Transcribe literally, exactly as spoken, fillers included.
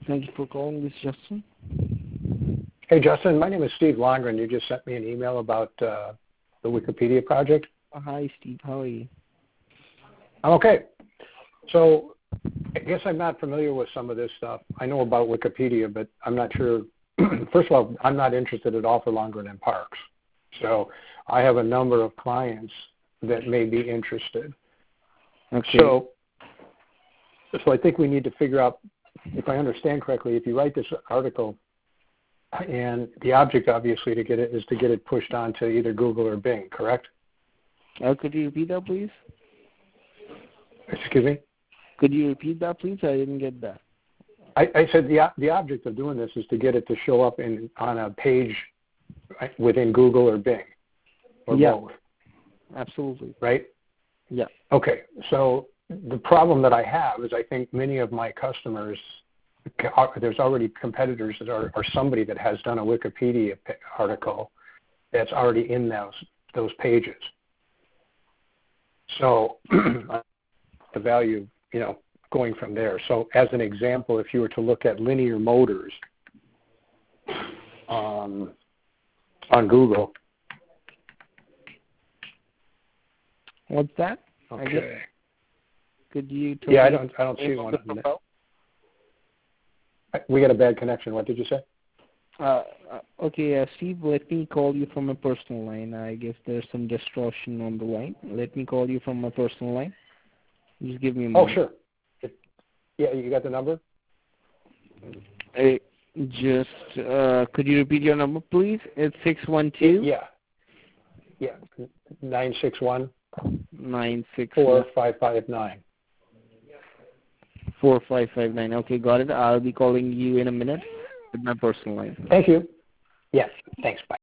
Thank you for calling. This is Justin. Hey, Justin. My name is Steve Longren. You just sent me an email about uh, the Wikipedia project. Uh, hi, Steve. How are you? I'm okay. So I guess I'm not familiar with some of this stuff. I know about Wikipedia, but I'm not sure. First of all, I'm not interested at all for Longren and Parks. So I have a number of clients that may be interested. Okay. So, so I think we need to figure out, if I understand correctly, if you write this article, and the object obviously to get it is to get it pushed onto either Google or Bing, correct? Uh, could you repeat that, please? Excuse me? Could you repeat that, please? I didn't get that. I, I said the the object of doing this is to get it to show up in on a page within Google or Bing, or yeah. both. Absolutely. Right? Yeah. Okay. So the problem that I have is I think many of my customers, there's already competitors that are, or somebody that has done a Wikipedia article that's already in those those pages. So the value, you know, going from there. So as an example, if you were to look at linear motors um, on Google. What's that? Okay. Could you tell Yeah, me I don't I don't see one. profile? We got a bad connection. What did you say? Uh, okay, uh, Steve, let me call you from a personal line. I guess there's some distortion on the line. Let me call you from my personal line. Just give me a moment. Oh, sure. It, yeah, you got the number? Hey, just, uh, could you repeat your number, please? It's six one two? Yeah. Yeah, nine six one. nine six four five five nine. four five five nine. Okay, got it. I'll be calling you in a minute with my personal line. Thank you. Yes, thanks. Bye.